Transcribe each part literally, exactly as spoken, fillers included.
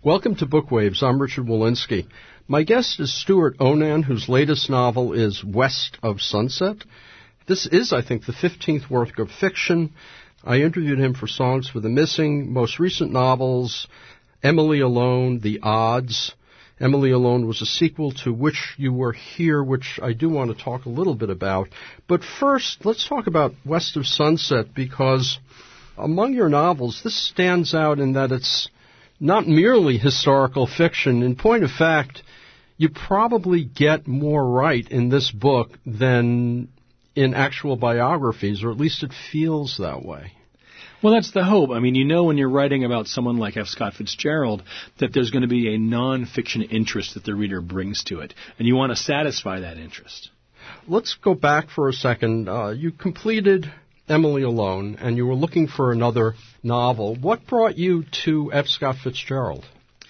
Welcome to Bookwaves. I'm Richard Walensky. My guest is Stuart Onan, whose latest novel is West of Sunset. This is, I think, the fifteenth work of fiction. I interviewed him for Songs for the Missing. Most recent novels, Emily Alone, The Odds. Emily Alone was a sequel to Which You Were Here, which I do want to talk a little bit about. But first, let's talk about West of Sunset, because among your novels, this stands out in that it's not merely historical fiction. In point of fact, you probably get more right in this book than in actual biographies, or at least it feels that way. Well, that's the hope. I mean, you know when you're writing about someone like F. Scott Fitzgerald that there's going to be a non-fiction interest that the reader brings to it, and you want to satisfy that interest. Let's go back for a second. Uh, you completed Emily Alone, and you were looking for another novel. What brought you to F. Scott Fitzgerald?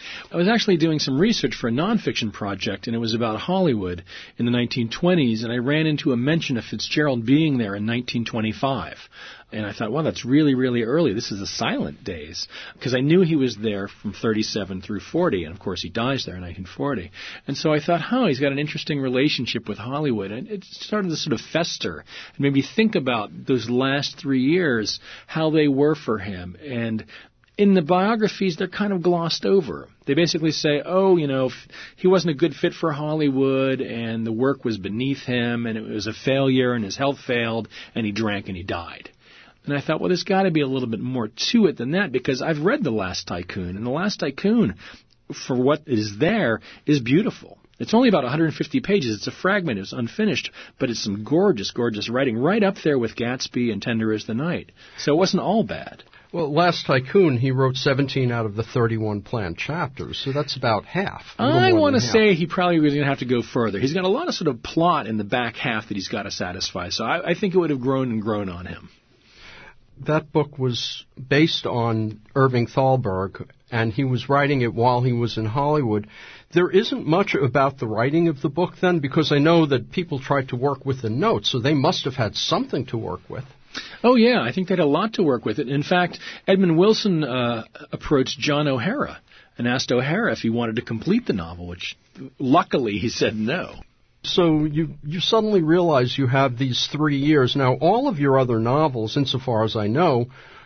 I was actually doing some research for a nonfiction project, and it was about Hollywood in the nineteen twenties, and I ran into a mention of Fitzgerald being there in nineteen twenty-five. And I thought, wow, that's really, really early. This is the silent days. Because I knew he was there from thirty-seven through forty, and of course he dies there in nineteen forty. And so I thought, huh, he's got an interesting relationship with Hollywood. And it started to sort of fester and made me think about those last three years, how they were for him. And in the biographies, they're kind of glossed over. They basically say, oh, you know, he wasn't a good fit for Hollywood, and the work was beneath him, and it was a failure, and his health failed, and he drank and he died. And I thought, well, there's got to be a little bit more to it than that, because I've read The Last Tycoon, and The Last Tycoon, for what is there, is beautiful. It's only about one hundred fifty pages. It's a fragment. It's unfinished, but it's some gorgeous, gorgeous writing, right up there with Gatsby and Tender Is the Night. So it wasn't all bad. Well, Last Tycoon, he wrote seventeen out of the thirty-one planned chapters, so that's about half. I want to say he probably was going to have to go further. He's got a lot of sort of plot in the back half that he's got to satisfy, so I, I think it would have grown and grown on him. That book was based on Irving Thalberg, and he was writing it while he was in Hollywood. There isn't much about the writing of the book then, because I know that people tried to work with the notes, so they must have had something to work with. Oh, yeah, I think they had a lot to work with it. In fact, Edmund Wilson uh, approached John O'Hara and asked O'Hara if he wanted to complete the novel, which luckily he said no. So you you suddenly realize you have these three years. Now, all of your other novels, insofar as I know,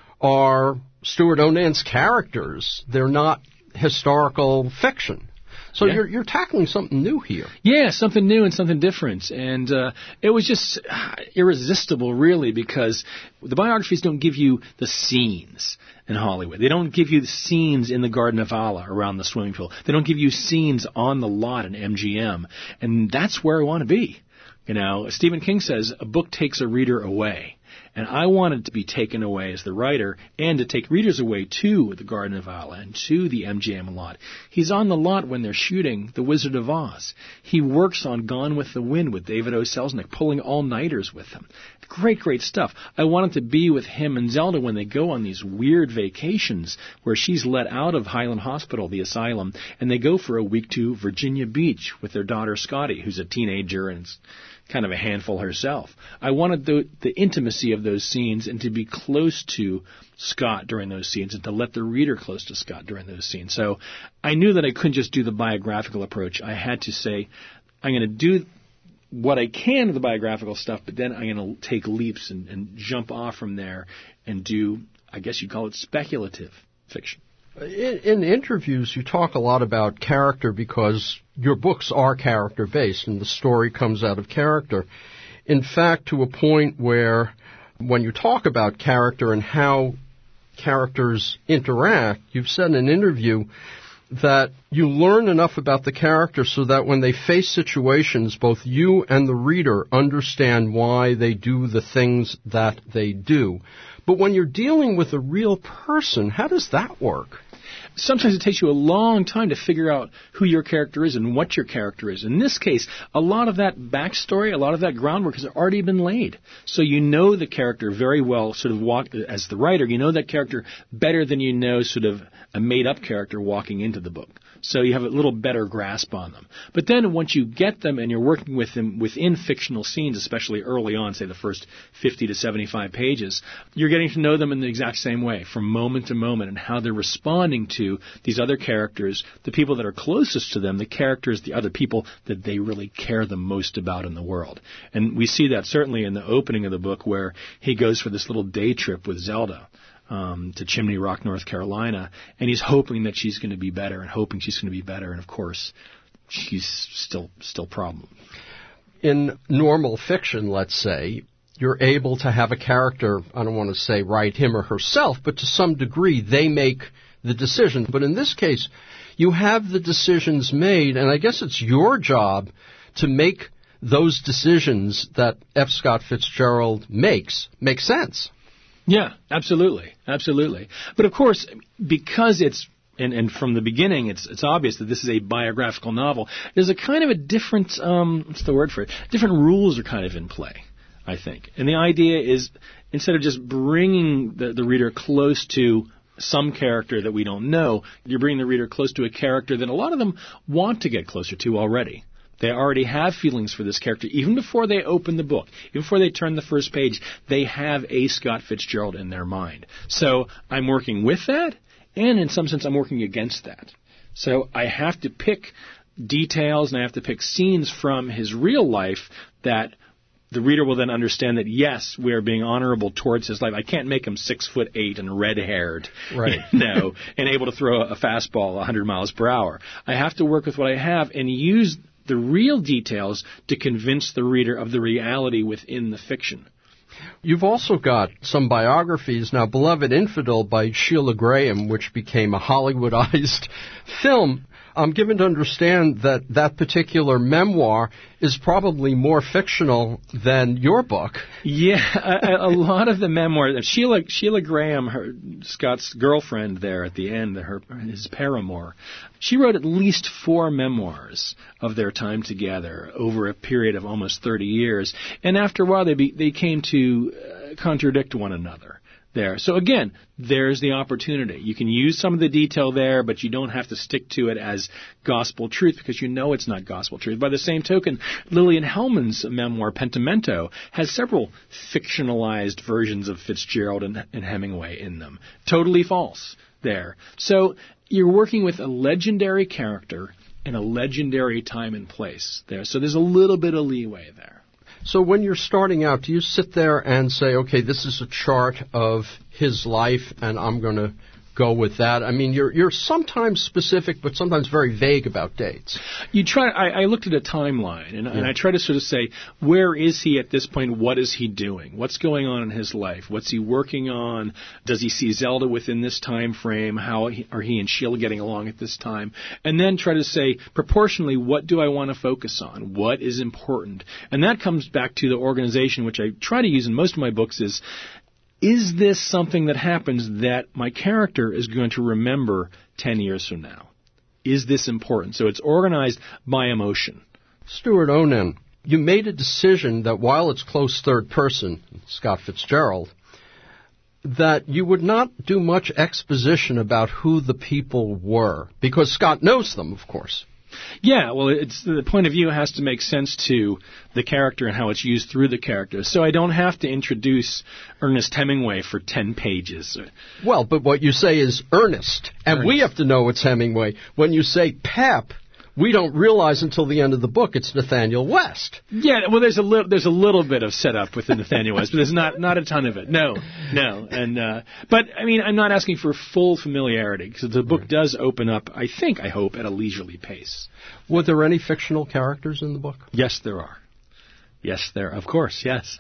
are Stuart Onan's characters. They're not historical fiction. So yeah. you're you're tackling something new here. Yeah, something new and something different. And uh, it was just uh, irresistible, really, because the biographies don't give you the scenes in Hollywood. They don't give you the scenes in the Garden of Allah around the swimming pool. They don't give you scenes on the lot in M G M. And that's where I want to be. You know, Stephen King says a book takes a reader away. And I wanted to be taken away as the writer and to take readers away to the Garden of Allah and to the M G M lot. He's on the lot when they're shooting The Wizard of Oz. He works on Gone with the Wind with David O. Selznick, pulling all-nighters with him. Great, great stuff. I wanted to be with him and Zelda when they go on these weird vacations where she's let out of Highland Hospital, the asylum, and they go for a week to Virginia Beach with their daughter Scotty, who's a teenager and kind of a handful herself. I wanted the, the intimacy of those scenes and to be close to Scott during those scenes and to let the reader close to Scott during those scenes. So I knew that I couldn't just do the biographical approach. I had to say, I'm going to do what I can of the biographical stuff, but then I'm going to take leaps and, and jump off from there and do, I guess you'd call it speculative fiction. In, in interviews, you talk a lot about character because your books are character-based and the story comes out of character. In fact, to a point where when you talk about character and how characters interact, you've said in an interview that you learn enough about the character so that when they face situations, both you and the reader understand why they do the things that they do. But when you're dealing with a real person, how does that work? Sometimes it takes you a long time to figure out who your character is and what your character is. In this case, a lot of that backstory, a lot of that groundwork has already been laid. So you know the character very well, sort of walk, as the writer, you know that character better than you know sort of a made-up character walking into the book. So you have a little better grasp on them. But then once you get them and you're working with them within fictional scenes, especially early on, say the first fifty to seventy-five pages, you're getting to know them in the exact same way, from moment to moment, and how they're responding to to these other characters, the people that are closest to them, the characters, the other people that they really care the most about in the world. And we see that certainly in the opening of the book where he goes for this little day trip with Zelda um, to Chimney Rock, North Carolina, and he's hoping that she's going to be better and hoping she's going to be better. And, of course, she's still still problem. In normal fiction, let's say, you're able to have a character, I don't want to say write him or herself, but to some degree they make the decision. But in this case, you have the decisions made, and I guess it's your job to make those decisions that F. Scott Fitzgerald makes make sense. Yeah, absolutely. Absolutely. But of course, because it's And, and from the beginning, it's it's obvious that this is a biographical novel. There's a kind of a different, um, what's the word for it? Different rules are kind of in play, I think. And the idea is, instead of just bringing the, the reader close to some character that we don't know, you're bringing the reader close to a character that a lot of them want to get closer to already. They already have feelings for this character. Even before they open the book, even before they turn the first page, they have a Scott Fitzgerald in their mind. So I'm working with that. And in some sense, I'm working against that. So I have to pick details and I have to pick scenes from his real life that the reader will then understand that, yes, we are being honorable towards his life. I can't make him six foot eight and red-haired, right. you know, and able to throw a fastball one hundred miles per hour. I have to work with what I have and use the real details to convince the reader of the reality within the fiction. You've also got some biographies. Now, Beloved Infidel by Sheila Graham, which became a Hollywoodized film. I'm given to understand that that particular memoir is probably more fictional than your book. Yeah, a, a lot of the memoir. Sheila Sheila Graham, her, Scott's girlfriend there at the end, her his paramour, she wrote at least four memoirs of their time together over a period of almost thirty years. And after a while, they be, they came to uh, contradict one another there. So again, there's the opportunity. You can use some of the detail there, but you don't have to stick to it as gospel truth because you know it's not gospel truth. By the same token, Lillian Hellman's memoir, Pentimento, has several fictionalized versions of Fitzgerald and, and Hemingway in them. Totally false there. So you're working with a legendary character in a legendary time and place there. So there's a little bit of leeway there. So when you're starting out, do you sit there and say, okay, this is a chart of his life, and I'm going to go with that? I mean, you're you're sometimes specific, but sometimes very vague about dates. You try. I, I looked at a timeline, and, yeah. and I try to sort of say, where is he at this point? What is he doing? What's going on in his life? What's he working on? Does he see Zelda within this time frame? How he, are he and Sheila getting along at this time? And then try to say, proportionally, what do I want to focus on? What is important? And that comes back to the organization, which I try to use in most of my books, is Is this something that happens that my character is going to remember ten years from now? Is this important? So it's organized by emotion. Stewart Onen, you made a decision that while it's close third person, Scott Fitzgerald, that you would not do much exposition about who the people were, because Scott knows them, of course. Yeah, well, it's the point of view has to make sense to the character and how it's used through the character. So I don't have to introduce Ernest Hemingway for ten pages. Well, but what you say is Ernest, and Ernest. We have to know it's Hemingway. When you say Pep, we don't realize until the end of the book it's Nathaniel West. Yeah, well, there's a little there's a little bit of setup with the Nathaniel West, but there's not not a ton of it. No, no, and uh, but I mean, I'm not asking for full familiarity because the book does open up. I think, I hope, at a leisurely pace. Were there any fictional characters in the book? Yes, there are. Yes, there, of course, yes.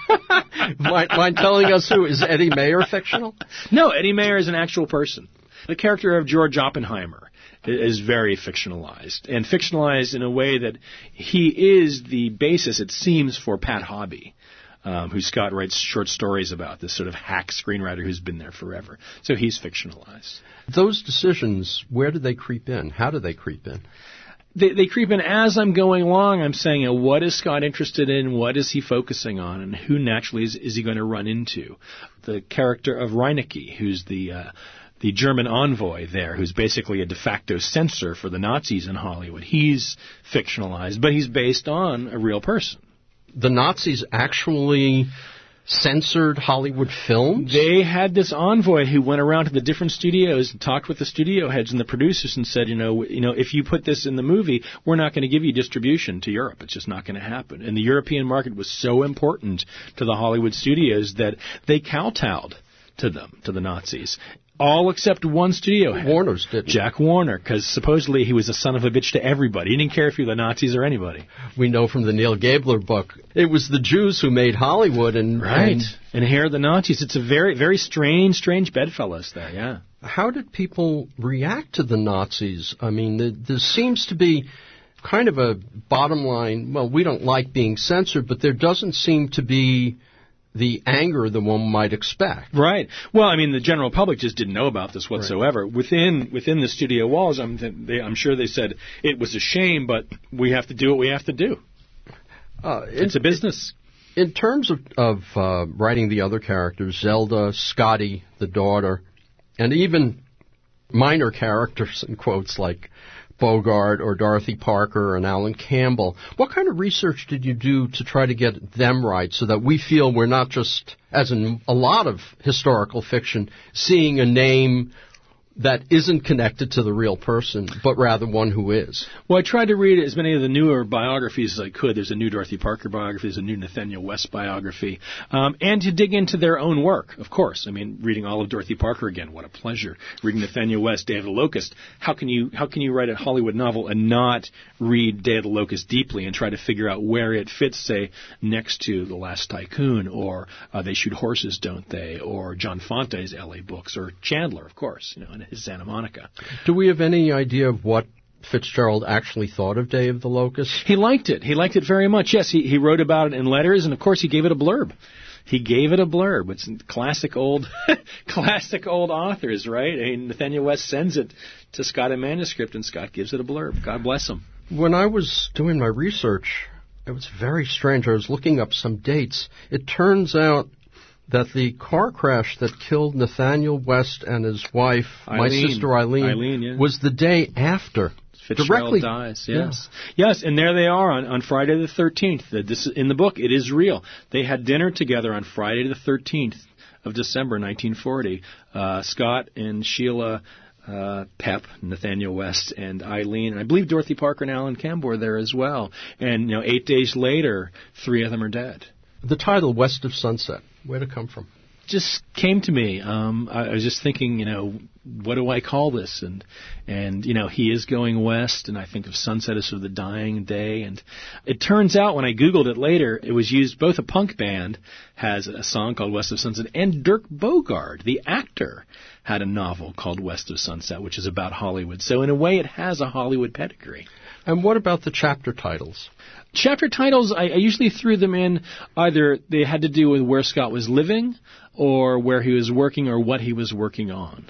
mind, mind telling us who? Is Eddie Mayer fictional? No, Eddie Mayer is an actual person. The character of George Oppenheimer is very fictionalized, and fictionalized in a way that he is the basis, it seems, for Pat Hobby, um, who Scott writes short stories about, this sort of hack screenwriter who's been there forever. So he's fictionalized. Those decisions, where do they creep in? How do they creep in? They, they creep in as I'm going along. I'm saying, you know, what is Scott interested in? What is he focusing on? And who naturally is, is he going to run into? The character of Reinecke, who's the uh, the German envoy there, who's basically a de facto censor for the Nazis in Hollywood. He's fictionalized, but he's based on a real person. The Nazis actually censored Hollywood films? They had this envoy who went around to the different studios and talked with the studio heads and the producers and said, you know, you know, if you put this in the movie, we're not going to give you distribution to Europe. It's just not going to happen. And the European market was so important to the Hollywood studios that they kowtowed to them, to the Nazis. All except one studio head. Warner's didn't. Jack Warner, because supposedly he was a son of a bitch to everybody. He didn't care if you were the Nazis or anybody. We know from the Neil Gabler book, it was the Jews who made Hollywood. And, right. And, and here are the Nazis. It's a very, very strange, strange bedfellows there, yeah. How did people react to the Nazis? I mean, there, there seems to be kind of a bottom line, well, we don't like being censored, but there doesn't seem to be the anger that one might expect. Right. Well, I mean, the general public just didn't know about this whatsoever. Right. Within within the studio walls, I'm, they, I'm sure they said it was a shame, but we have to do what we have to do. Uh, it's a business. In terms of, of uh, writing the other characters, Zelda, Scotty, the daughter, and even minor characters, in quotes, like Bogart or Dorothy Parker and Alan Campbell. What kind of research did you do to try to get them right so that we feel we're not just, as in a lot of historical fiction, seeing a name that isn't connected to the real person, but rather one who is? Well, I tried to read as many of the newer biographies as I could. There's a new Dorothy Parker biography, there's a new Nathaniel West biography, um, and to dig into their own work, of course. I mean, reading all of Dorothy Parker again, what a pleasure. Reading Nathaniel West, Day of the Locust. How can you how can you write a Hollywood novel and not read Day of the Locust deeply and try to figure out where it fits, say, next to The Last Tycoon, or uh, They Shoot Horses, Don't They, or John Fonte's L A books, or Chandler, of course, you know, and his Santa Monica. Do we have any idea of what Fitzgerald actually thought of Day of the Locust? He liked it. He liked it very much. Yes, he, he wrote about it in letters, and of course he gave it a blurb. He gave it a blurb. It's classic old, classic old authors, right? I mean, Nathaniel West sends it to Scott in manuscript, and Scott gives it a blurb. God bless him. When I was doing my research, it was very strange. I was looking up some dates. It turns out that the car crash that killed Nathaniel West and his wife, Eileen. my sister Eileen, Eileen yeah. was the day after. Fitzgerald Directly dies, yes. Yeah. Yes, and there they are on, on Friday the thirteenth. This in the book, it is real. They had dinner together on Friday the thirteenth of December, nineteen forty. Uh, Scott and Sheila uh, Pep, Nathaniel West, and Eileen, and I believe Dorothy Parker and Alan Campbell were there as well. And, you know, eight days later, three of them are dead. The title, West of Sunset, where'd it come from? Just came to me. Um, I, I was just thinking, you know, what do I call this? And, and you know, he is going west, and I think of sunset as sort of the dying day. And it turns out when I Googled it later, it was used, both a punk band has a song called West of Sunset, and Dirk Bogarde, the actor, had a novel called West of Sunset, which is about Hollywood. So in a way, it has a Hollywood pedigree. And what about the chapter titles? Chapter titles, I, I usually threw them in, either they had to do with where Scott was living, or where he was working, or what he was working on.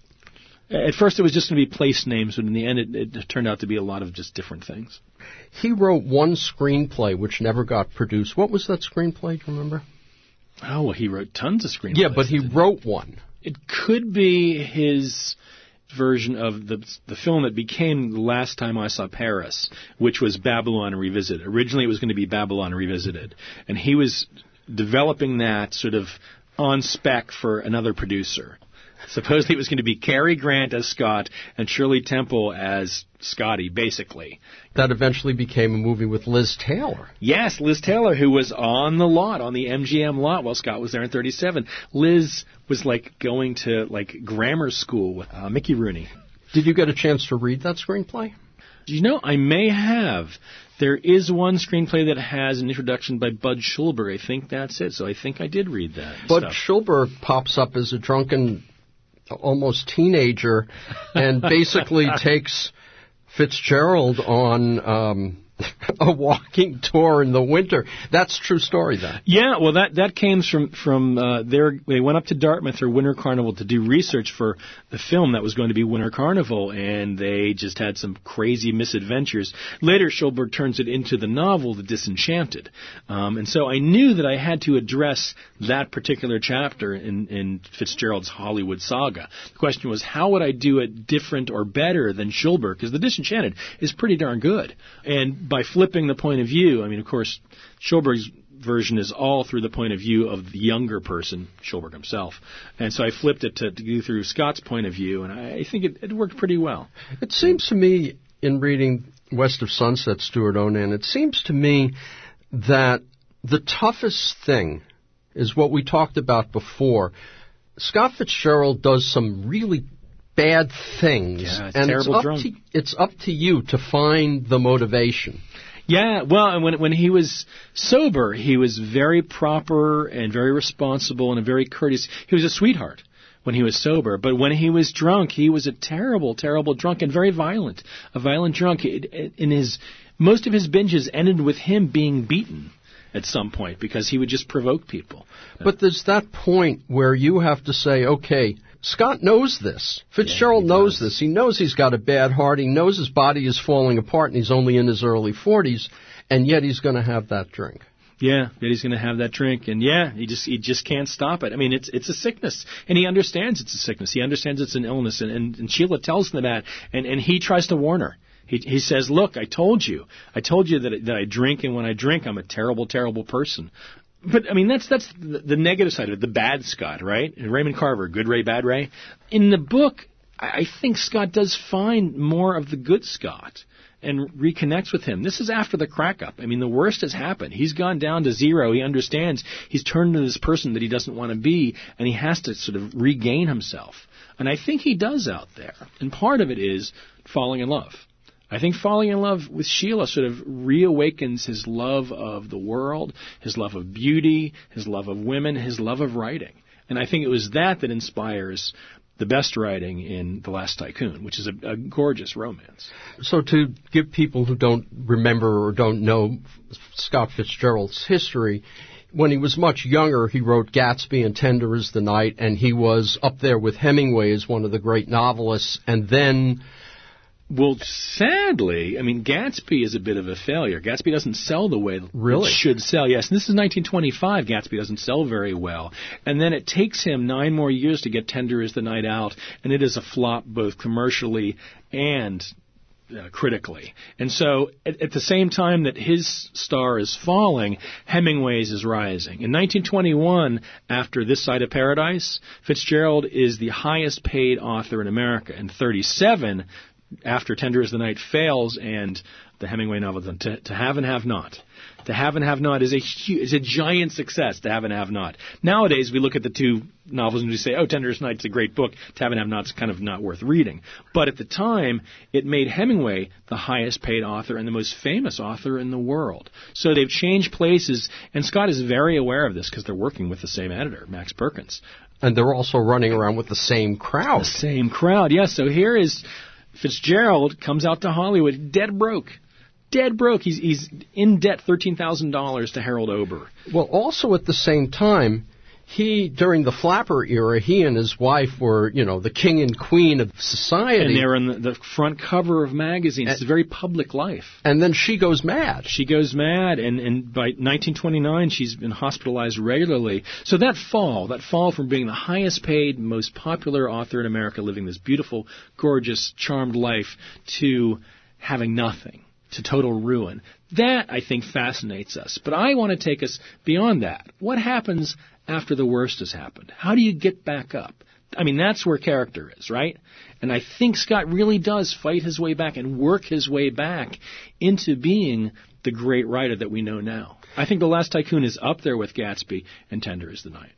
At first it was just going to be place names, but in the end it, it turned out to be a lot of just different things. He wrote one screenplay which never got produced. What was that screenplay, do you remember? Oh, well, he wrote tons of screenplays. Yeah, but he wrote one. It could be his version of the the film that became The Last Time I Saw Paris, which was Babylon Revisited. Originally it was going to be Babylon Revisited, and he was developing that sort of on spec for another producer. Supposedly it was going to be Cary Grant as Scott and Shirley Temple as Scotty, basically. That eventually became a movie with Liz Taylor. Yes, Liz Taylor, who was on the lot, on the M G M lot while Scott was there in thirty-seven. Liz was like going to like grammar school with uh, Mickey Rooney. Did you get a chance to read that screenplay? You know, I may have. There is one screenplay that has an introduction by Bud Schulberg. I think that's it. So I think I did read that. Bud stuff. Schulberg pops up as a drunken, almost teenager, and basically takes Fitzgerald on um, a walking tour in the winter. That's a true story, then. Yeah, well, that that came from from uh, their. They went up to Dartmouth or Winter Carnival to do research for the film that was going to be Winter Carnival, and they just had some crazy misadventures. Later, Schulberg turns it into the novel The Disenchanted, um, and so I knew that I had to address that particular chapter in, in Fitzgerald's Hollywood saga. The question was, how would I do it different or better than Schulberg? Because The Disenchanted is pretty darn good, and by flipping the point of view, I mean, of course, Schulberg's version is all through the point of view of the younger person, Schulberg himself. And so I flipped it to, to go through Scott's point of view, and I, I think it, it worked pretty well. It seems to me, in reading West of Sunset, Stuart Onan, it seems to me that the toughest thing is what we talked about before. Scott Fitzgerald does some really bad things, yeah, and terrible it's up, drunk. to, it's up to you to find the motivation. Yeah, well, and when when he was sober, he was very proper and very responsible and very courteous. He was a sweetheart when he was sober, but when he was drunk, he was a terrible, terrible drunk and very violent. A violent drunk. In his most of his binges ended with him being beaten at some point because he would just provoke people. But there's that point where you have to say, okay, Scott knows this. Fitzgerald yeah, knows does. this. He knows he's got a bad heart. He knows his body is falling apart and he's only in his early forties, and yet he's going to have that drink. Yeah, yet he's going to have that drink, and yeah, he just he just can't stop it. I mean, it's it's a sickness, and he understands it's a sickness. He understands it's an illness, and, and, and Sheila tells him that, and, and he tries to warn her. He, he says, look, I told you. I told you that, that I drink, and when I drink, I'm a terrible, terrible person. But, I mean, that's that's the, the negative side of it, the bad Scott, right? Raymond Carver, good Ray, bad Ray. In the book, I, I think Scott does find more of the good Scott and reconnects with him. This is after the crack-up. I mean, the worst has happened. He's gone down to zero. He understands he's turned into this person that he doesn't want to be, and he has to sort of regain himself. And I think he does out there. And part of it is falling in love. I think falling in love with Sheila sort of reawakens his love of the world, his love of beauty, his love of women, his love of writing. And I think it was that that inspires the best writing in The Last Tycoon, which is a, a gorgeous romance. So to give people who don't remember or don't know Scott Fitzgerald's history, when he was much younger, he wrote Gatsby and Tender is the Night, and he was up there with Hemingway as one of the great novelists, and then... Well, sadly, I mean, Gatsby is a bit of a failure. Gatsby doesn't sell the way really? it should sell. Yes, and this is nineteen twenty-five. Gatsby doesn't sell very well. And then it takes him nine more years to get Tender is the Night out, and it is a flop both commercially and uh, critically. And so at, at the same time that his star is falling, Hemingway's is rising. In nineteen twenty-one, after This Side of Paradise, Fitzgerald is the highest paid author in America. In thirty-seven, after Tender is the Night fails and the Hemingway novel, to, to Have and Have Not. To Have and Have Not is a huge, is a giant success, To Have and Have Not. Nowadays, we look at the two novels and we say, oh, Tender is the Night's a great book. To Have and Have Not's kind of not worth reading. But at the time, it made Hemingway the highest paid author and the most famous author in the world. So they've changed places, and Scott is very aware of this because they're working with the same editor, Max Perkins. And they're also running around with the same crowd. The same crowd, yes. So here is... Fitzgerald comes out to Hollywood dead broke. Dead broke. He's he's in debt thirteen thousand dollars to Harold Ober. Well, also at the same time, he, during the Flapper era, he and his wife were, you know, the king and queen of society. And they're on the, the front cover of magazines. And, it's a very public life. And then she goes mad. She goes mad, and, and by nineteen twenty-nine, she's been hospitalized regularly. So that fall, that fall from being the highest paid, most popular author in America, living this beautiful, gorgeous, charmed life, to having nothing, to total ruin. That, I think, fascinates us. But I want to take us beyond that. What happens after the worst has happened? How do you get back up? I mean, that's where character is, right? And I think Scott really does fight his way back and work his way back into being the great writer that we know now. I think The Last Tycoon is up there with Gatsby and Tender is the Night.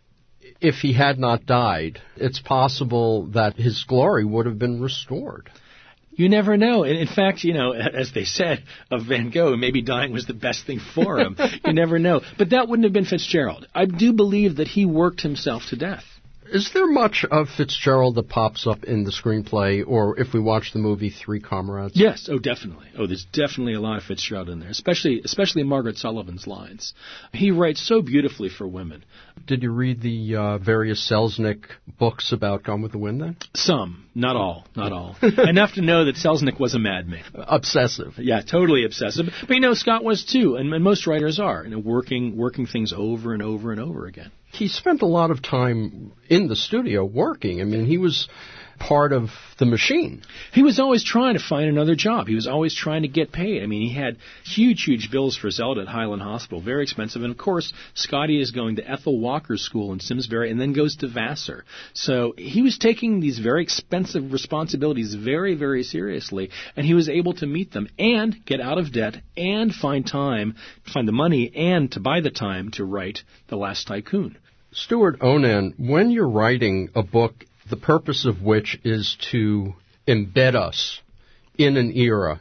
If he had not died, it's possible that his glory would have been restored. You never know. And in fact, you know, as they said of Van Gogh, maybe dying was the best thing for him. You never know. But that wouldn't have been Fitzgerald. I do believe that he worked himself to death. Is there much of Fitzgerald that pops up in the screenplay, or if we watch the movie Three Comrades? Yes, oh, definitely. Oh, there's definitely a lot of Fitzgerald in there, especially especially Margaret Sullivan's lines. He writes so beautifully for women. Did you read the uh, various Selznick books about Gone with the Wind then? Some, not all, not all. Enough to know that Selznick was a madman. Obsessive. Yeah, totally obsessive. But you know, Scott was too, and, and most writers are, you know, working working things over and over and over again. He spent a lot of time in the studio working. I mean, he was part of the machine. He was always trying to find another job. He was always trying to get paid. I mean, he had huge, huge bills for Zelda at Highland Hospital, very expensive. And, of course, Scotty is going to Ethel Walker's school in Simsbury and then goes to Vassar. So he was taking these very expensive responsibilities very, very seriously, and he was able to meet them and get out of debt and find time, find the money, and to buy the time to write The Last Tycoon. Stuart Onan, when you're writing a book, the purpose of which is to embed us in an era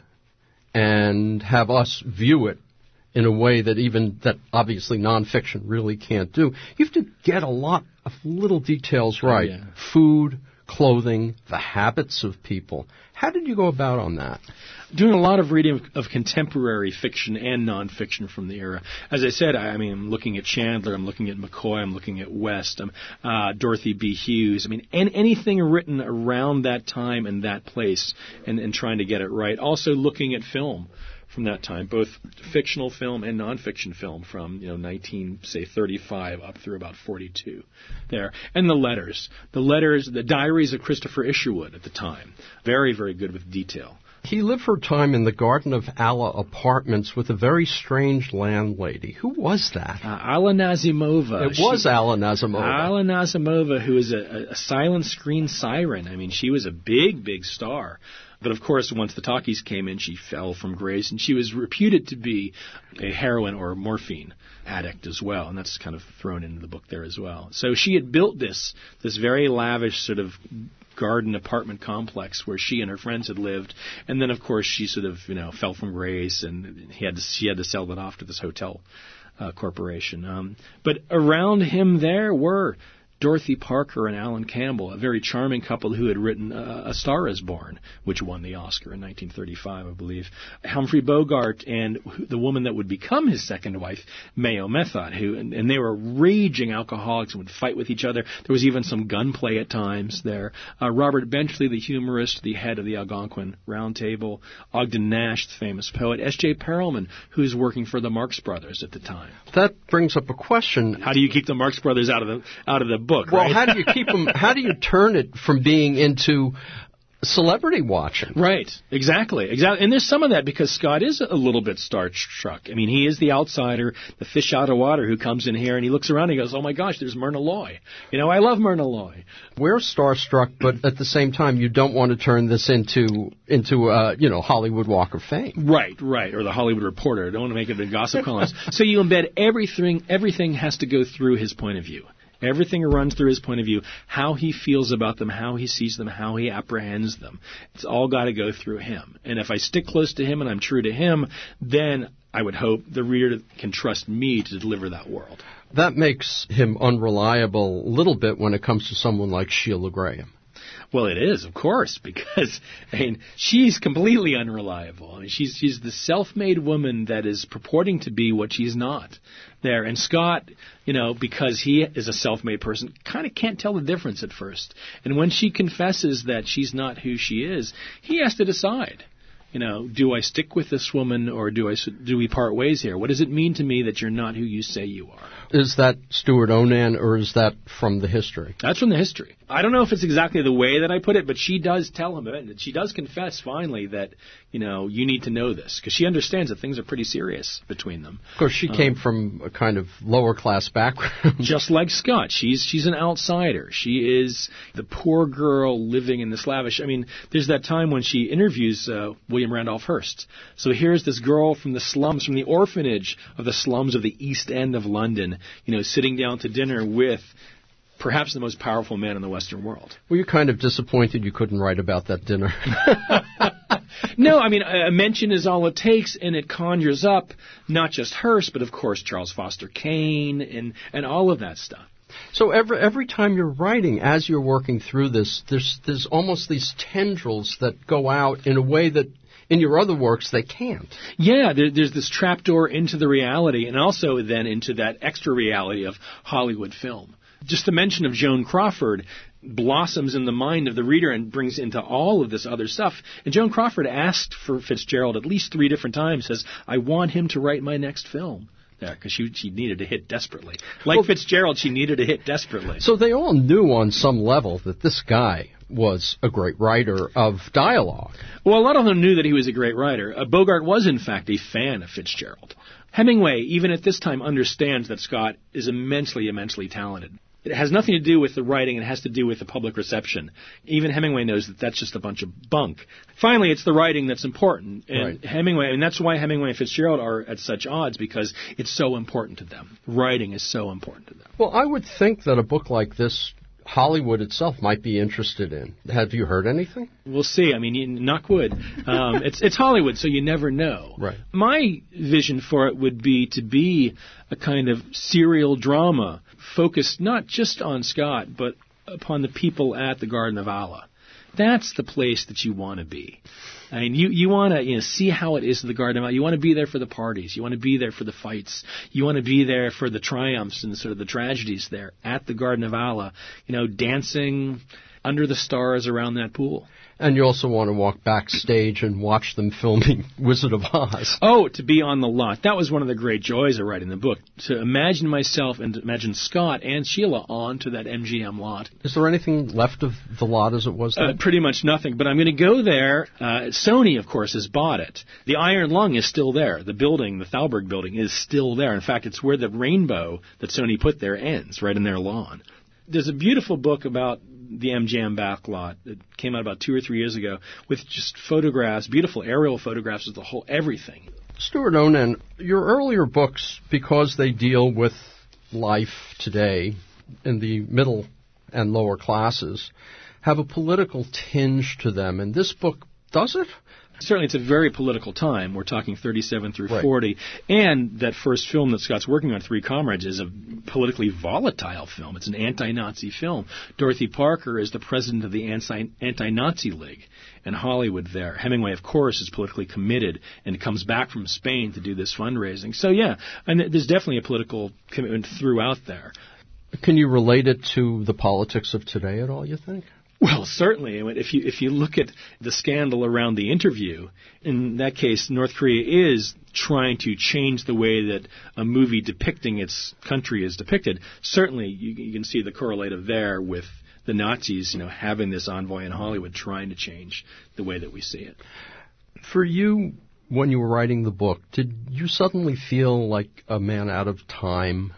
and have us view it in a way that even that obviously nonfiction really can't do, you have to get a lot of little details right. Oh, yeah. Food, clothing, the habits of people. How did you go about on that? Doing a lot of reading of, of contemporary fiction and nonfiction from the era. As I said, I, I mean, I'm looking at Chandler, I'm looking at McCoy, I'm looking at West, um, uh, Dorothy B. Hughes. I mean, and anything written around that time and that place, and, and trying to get it right. Also looking at film from that time, both fictional film and nonfiction film from, you know, nineteen, say, thirty-five up through about forty-two there. And the letters. The letters, the diaries of Christopher Isherwood at the time. Very, very good with detail. He lived for a time in the Garden of Allah apartments with a very strange landlady. Who was that? Uh, Alla Nazimova. It was she, Alla Nazimova. Alla Nazimova, who is a, a silent screen siren. I mean, she was a big, big star. But, of course, once the talkies came in, she fell from grace, and she was reputed to be a heroin or morphine addict as well, and that's kind of thrown into the book there as well. So she had built this this very lavish sort of garden apartment complex where she and her friends had lived, and then, of course, she sort of, you know, fell from grace, and he had to, she had to sell that off to this hotel uh, corporation. Um, but around him there were Dorothy Parker and Alan Campbell, a very charming couple who had written uh, A Star Is Born, which won the Oscar in nineteen thirty-five, I believe. Humphrey Bogart and the woman that would become his second wife, Mayo Method, who and, and they were raging alcoholics and would fight with each other. There was even some gunplay at times there. Uh, Robert Benchley, the humorist, the head of the Algonquin Round Table. Ogden Nash, the famous poet. S J Perelman, who's working for the Marx Brothers at the time. That brings up a question. How do you keep the Marx Brothers out of the out of the book, well, right? how do you keep them? How do you turn it from being into celebrity watching? Right, exactly, exactly. And there's some of that because Scott is a little bit starstruck. I mean, he is the outsider, the fish out of water who comes in here and he looks around and he goes, "Oh my gosh, there's Myrna Loy. You know, I love Myrna Loy." We're starstruck, but at the same time, you don't want to turn this into into uh, you know, Hollywood Walk of Fame. Right, right, or the Hollywood Reporter. I don't want to make it a gossip column. So you embed everything. Everything has to go through his point of view. Everything runs through his point of view, how he feels about them, how he sees them, how he apprehends them. It's all got to go through him. And if I stick close to him and I'm true to him, then I would hope the reader can trust me to deliver that world. That makes him unreliable a little bit when it comes to someone like Sheila Graham. Well, it is, of course, because, I mean, she's completely unreliable. I mean, she's she's the self-made woman that is purporting to be what she's not there. And Scott, you know, because he is a self-made person, kind of can't tell the difference at first. And when she confesses that she's not who she is, he has to decide. You know, do I stick with this woman or do I do we part ways here? What does it mean to me that you're not who you say you are? Is that Stuart Onan or is that from the history? That's from the history. I don't know if it's exactly the way that I put it, but she does tell him it. She does confess finally that, you know, you need to know this because she understands that things are pretty serious between them. Of course, she um, came from a kind of lower class background. Just like Scott. She's she's an outsider. She is the poor girl living in this lavish. I mean, there's that time when she interviews uh, William Randolph Hearst. So here's this girl from the slums, from the orphanage of the slums of the East End of London, you know, sitting down to dinner with perhaps the most powerful man in the Western world. Were you kind of disappointed you couldn't write about that dinner? No, I mean, a mention is all it takes, and it conjures up not just Hearst, but of course Charles Foster Kane and, and all of that stuff. So every every time you're writing, as you're working through this, there's there's almost these tendrils that go out in a way that in your other works they can't. Yeah, there, there's this trapdoor into the reality, and also then into that extra reality of Hollywood film. Just the mention of Joan Crawford blossoms in the mind of the reader and brings into all of this other stuff. And Joan Crawford asked for Fitzgerald at least three different times, says, "I want him to write my next film." There, because she, she needed a hit desperately. Like well, Fitzgerald, she needed a hit desperately. So they all knew on some level that this guy was a great writer of dialogue. Well, a lot of them knew that he was a great writer. Uh, Bogart was, in fact, a fan of Fitzgerald. Hemingway, even at this time, understands that Scott is immensely, immensely talented. It has nothing to do with the writing. It has to do with the public reception. Even Hemingway knows that that's just a bunch of bunk. Finally, it's the writing that's important. And right. Hemingway, and that's why Hemingway and Fitzgerald are at such odds, because it's so important to them. Writing is so important to them. Well, I would think that a book like this, Hollywood itself might be interested in. Have you heard anything? We'll see. I mean, you, knock wood. Um, it's it's Hollywood, so you never know. Right. My vision for it would be to be a kind of serial drama focused not just on Scott, but upon the people at the Garden of Allah. That's the place that you want to be. I mean, you, you want to you know see how it is at the Garden of Allah. You want to be there for the parties. You want to be there for the fights. You want to be there for the triumphs and sort of the tragedies there at the Garden of Allah, you know, dancing under the stars around that pool. And you also want to walk backstage and watch them filming Wizard of Oz. Oh, to be on the lot. That was one of the great joys of writing the book. To imagine myself and to imagine Scott and Sheila on to that M G M lot. Is there anything left of the lot as it was then? Uh, pretty much nothing. But I'm going to go there. Uh, Sony, of course, has bought it. The Iron Lung is still there. The building, the Thalberg building, is still there. In fact, it's where the rainbow that Sony put there ends, right in their lawn. There's a beautiful book about the M G M back lot that came out about two or three years ago with just photographs, beautiful aerial photographs of the whole everything. Stuart Onan, your earlier books, because they deal with life today in the middle and lower classes, have a political tinge to them, and this book does it? Certainly, it's a very political time. We're talking thirty-seven through right. forty. And that first film that Scott's working on, Three Comrades, is a politically volatile film. It's an anti-Nazi film. Dorothy Parker is the president of the Anti-Nazi League in Hollywood there. Hemingway, of course, is politically committed and comes back from Spain to do this fundraising. So, yeah, and there's definitely a political commitment throughout there. Can you relate it to the politics of today at all, you think? Well, certainly. If you if you look at the scandal around the interview, in that case, North Korea is trying to change the way that a movie depicting its country is depicted. Certainly, you, you can see the correlative there with the Nazis, you know, having this envoy in Hollywood trying to change the way that we see it. For you, when you were writing the book, did you suddenly feel like a man out of time?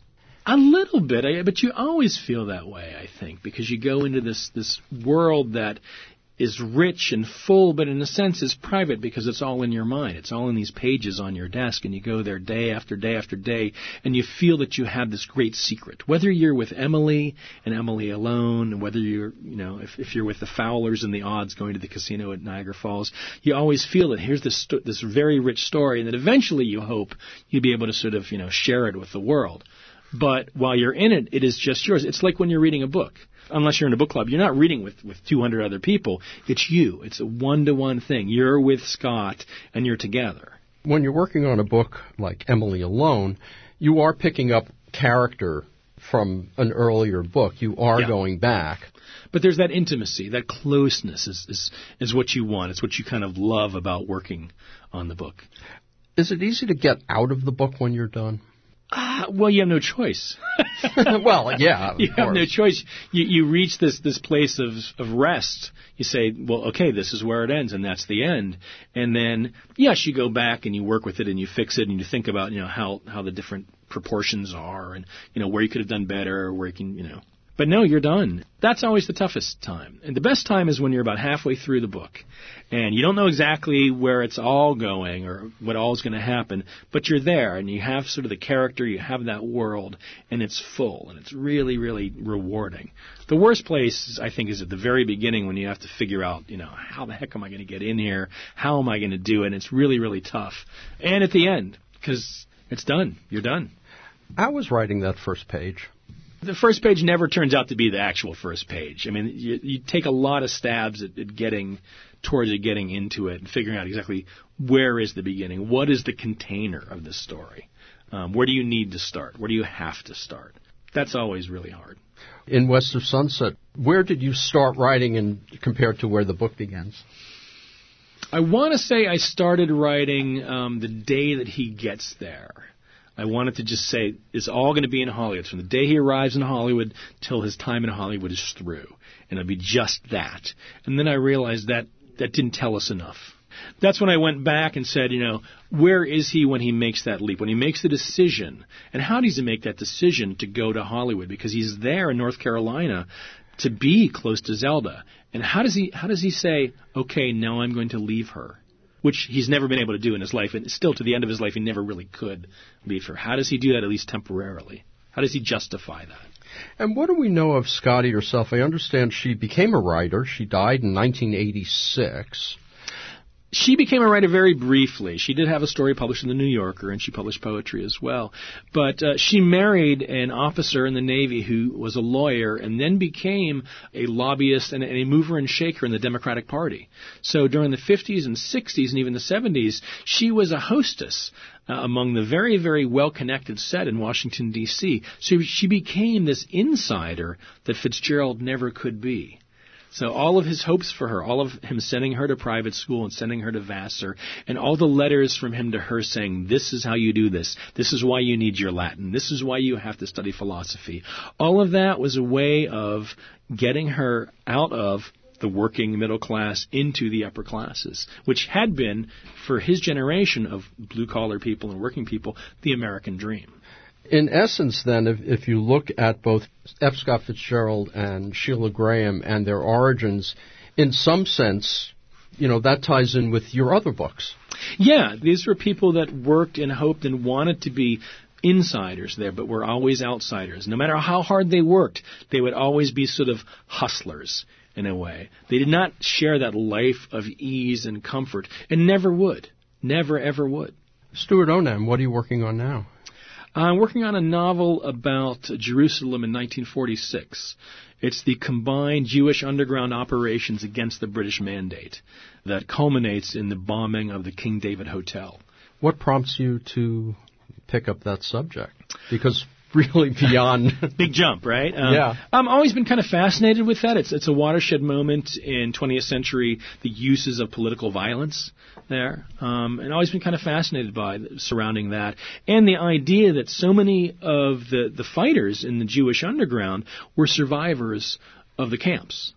A little bit, but you always feel that way, I think, because you go into this, this world that is rich and full, but in a sense is private because it's all in your mind. It's all in these pages on your desk, and you go there day after day after day, and you feel that you have this great secret. Whether you're with Emily and Emily alone, whether you're, you know, if, if you're with the Fowlers and the Odds going to the casino at Niagara Falls, you always feel that here's this sto- this very rich story, and that eventually you hope you'll be able to sort of, you know, share it with the world. But while you're in it, it is just yours. It's like when you're reading a book. Unless you're in a book club, you're not reading with, with two hundred other people. It's you. It's a one-to-one thing. You're with Scott, and you're together. When you're working on a book like Emily Alone, you are picking up character from an earlier book. You are yeah. going back. But there's that intimacy, that closeness is, is, is what you want. It's what you kind of love about working on the book. Is it easy to get out of the book when you're done? Ah, well, you have no choice. well, yeah, you have course. no choice. You, you reach this, this place of, of rest. You say, well, okay, this is where it ends, and that's the end. And then, yes, you go back and you work with it and you fix it and you think about, you know, how, how the different proportions are and, you know, where you could have done better or where you can, you know. But no, you're done. That's always the toughest time. And the best time is when you're about halfway through the book and you don't know exactly where it's all going or what all is going to happen, but you're there and you have sort of the character, you have that world, and it's full and it's really, really rewarding. The worst place, I think, is at the very beginning when you have to figure out, you know, how the heck am I going to get in here? How am I going to do it? And it's really, really tough. And at the end, because it's done. You're done. I was writing that first page. The first page never turns out to be the actual first page. I mean, you, you take a lot of stabs at, at getting towards it, getting into it, and figuring out exactly where is the beginning, what is the container of the story, um, where do you need to start, where do you have to start. That's always really hard. In West of Sunset, where did you start writing and compared to where the book begins? I want to say I started writing um, the day that he gets there. I wanted to just say it's all going to be in Hollywood. From the day he arrives in Hollywood till his time in Hollywood is through. And it'll be just that. And then I realized that that didn't tell us enough. That's when I went back and said, you know, where is he when he makes that leap, when he makes the decision? And how does he make that decision to go to Hollywood? Because he's there in North Carolina to be close to Zelda. And how does he how does he say, okay, now I'm going to leave her? Which he's never been able to do in his life, and still to the end of his life he never really could leave her. How does he do that, at least temporarily? How does he justify that? And what do we know of Scotty herself? I understand she became a writer. She died in nineteen eighty-six. She became a writer very briefly. She did have a story published in the New Yorker, and she published poetry as well. But uh, she married an officer in the Navy who was a lawyer and then became a lobbyist and a mover and shaker in the Democratic Party. So during the fifties and sixties and even the seventies, she was a hostess uh, among the very, very well-connected set in Washington, D C So she became this insider that Fitzgerald never could be. So all of his hopes for her, all of him sending her to private school and sending her to Vassar, and all the letters from him to her saying, this is how you do this, this is why you need your Latin, this is why you have to study philosophy. All of that was a way of getting her out of the working middle class into the upper classes, which had been, for his generation of blue-collar people and working people, the American dream. In essence, then, if, if you look at both F. Scott Fitzgerald and Sheila Graham and their origins, in some sense, you know, that ties in with your other books. Yeah, these were people that worked and hoped and wanted to be insiders there, but were always outsiders. No matter how hard they worked, they would always be sort of hustlers in a way. They did not share that life of ease and comfort, and never would. Never, ever would. Stuart Onan, what are you working on now? I'm working on a novel about Jerusalem in nineteen forty-six. It's the combined Jewish underground operations against the British Mandate that culminates in the bombing of the King David Hotel. What prompts you to pick up that subject? Because really beyond... Big jump, right? Um, yeah. I've always been kind of fascinated with that. It's, it's a watershed moment in twentieth century, the uses of political violence there. Um, and I've always been kind of fascinated by surrounding that. And the idea that so many of the, the fighters in the Jewish underground were survivors of the camps.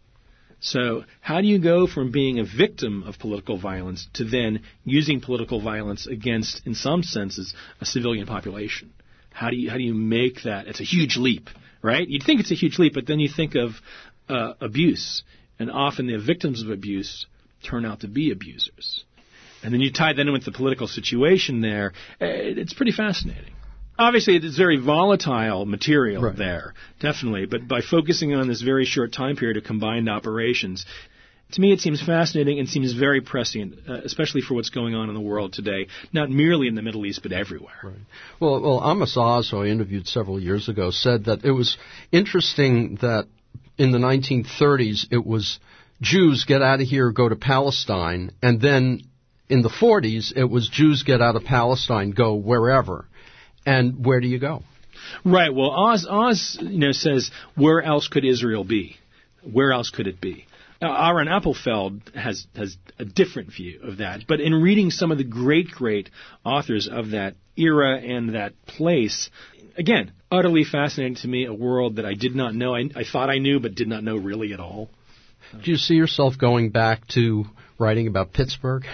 So how do you go from being a victim of political violence to then using political violence against, in some senses, a civilian population? How do you how do you make that? It's a huge leap, right? You'd think it's a huge leap, but then you think of uh, abuse, and often the victims of abuse turn out to be abusers. And then you tie that in with the political situation there. It's pretty fascinating. Obviously, it is very volatile material right. there, definitely. But by focusing on this very short time period of combined operations, to me it seems fascinating and seems very prescient, uh, especially for what's going on in the world today, not merely in the Middle East, but everywhere. Right. Well, well, Amos Oz, who I interviewed several years ago, said that it was interesting that in the nineteen thirties it was Jews get out of here, go to Palestine, and then in the forties it was Jews get out of Palestine, go wherever. And where do you go? Right. Well, Oz, Oz, you know, says, where else could Israel be? Where else could it be? Now, Aaron Appelfeld has has a different view of that. But in reading some of the great, great authors of that era and that place, again, utterly fascinating to me, a world that I did not know. I, I thought I knew, but did not know really at all. Do you see yourself going back to writing about Pittsburgh?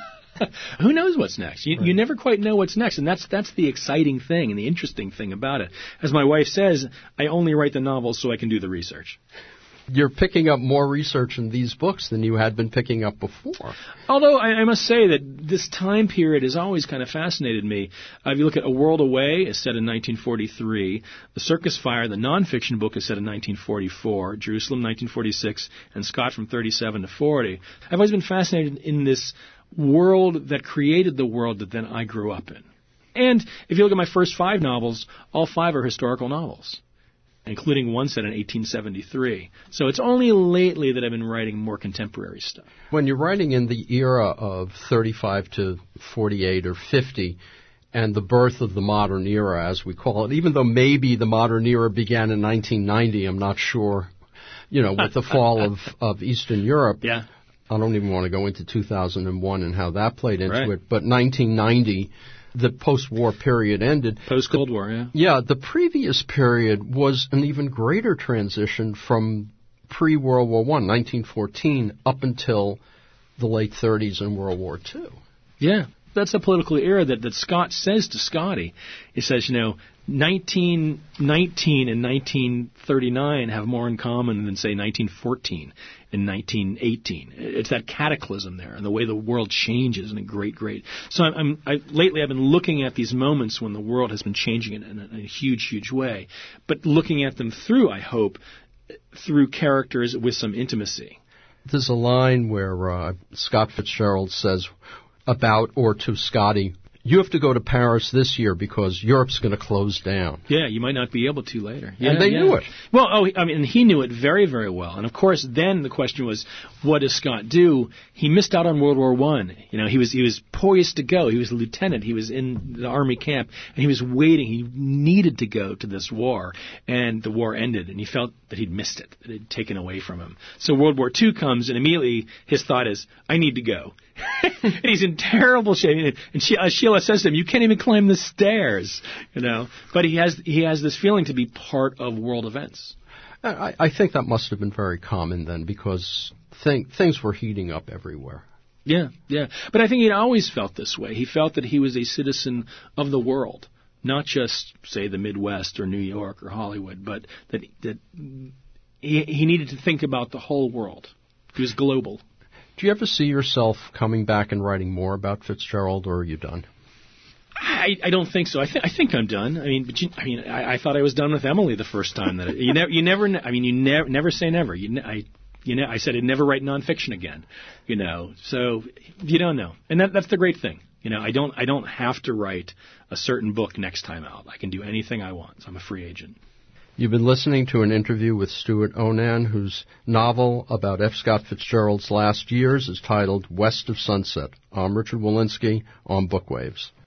Who knows what's next? You, right. you never quite know what's next, and that's that's the exciting thing and the interesting thing about it. As my wife says, I only write the novels so I can do the research. You're picking up more research in these books than you had been picking up before. Although I, I must say that this time period has always kind of fascinated me. Uh, if you look at A World Away, it's set in nineteen forty-three. The Circus Fire, the nonfiction book, is set in nineteen forty-four. Jerusalem, nineteen forty-six. And Scott from thirty-seven to forty. I've always been fascinated in this world that created the world that then I grew up in. And if you look at my first five novels, all five are historical novels, including one set in eighteen seventy-three. So it's only lately that I've been writing more contemporary stuff. When you're writing in the era of thirty-five to forty-eight or fifty, and the birth of the modern era, as we call it, even though maybe the modern era began in nineteen ninety, I'm not sure, you know, with the fall of, of Eastern Europe. Yeah. I don't even want to go into two thousand one and how that played into right. it, but nineteen ninety, the post-war period ended. Post-Cold War, yeah. Yeah, the previous period was an even greater transition from pre-World War One, nineteen fourteen, up until the late thirties and World War Two. Yeah, that's a political era that, that Scott says to Scotty. He says, you know, nineteen nineteen and nineteen thirty-nine have more in common than, say, nineteen fourteen and nineteen eighteen. It's that cataclysm there and the way the world changes in a great, great. So I'm, I'm I, lately I've been looking at these moments when the world has been changing in, in, a, in a huge, huge way, but looking at them through, I hope, through characters with some intimacy. There's a line where uh, Scott Fitzgerald says about or to Scotty, you have to go to Paris this year because Europe's going to close down. Yeah, you might not be able to later. Yeah, and they yeah. knew it. Well, oh, I mean, he knew it very, very well. And of course, then the question was, what does Scott do? He missed out on World War One. You know, he was he was poised to go. He was a lieutenant. He was in the army camp, and he was waiting. He needed to go to this war, and the war ended, and he felt that he'd missed it, that it had taken away from him. So World War Two comes, and immediately his thought is, I need to go. And he's in terrible shape. And she, uh, Sheila says to him, you can't even climb the stairs, you know. But he has he has this feeling to be part of world events. I, I think that must have been very common then, because thing, things were heating up everywhere. Yeah, yeah. But I think he'd always felt this way. He felt that he was a citizen of the world, not just, say, the Midwest or New York or Hollywood, but that that he, he needed to think about the whole world. He was global. Do you ever see yourself coming back and writing more about Fitzgerald, or are you done? I, I don't think so. I, th- I think I'm done. I mean, but you, I mean, I, I thought I was done with Emily the first time. That it, you never, you never. I mean, you never, never say never. You, ne- I, you know, I said I'd never write nonfiction again. You know, so you don't know, and that, that's the great thing. You know, I don't, I don't have to write a certain book next time out. I can do anything I want. So I'm a free agent. You've been listening to an interview with Stuart Onan, whose novel about F. Scott Fitzgerald's last years is titled West of Sunset. I'm Richard Wolinsky on Bookwaves.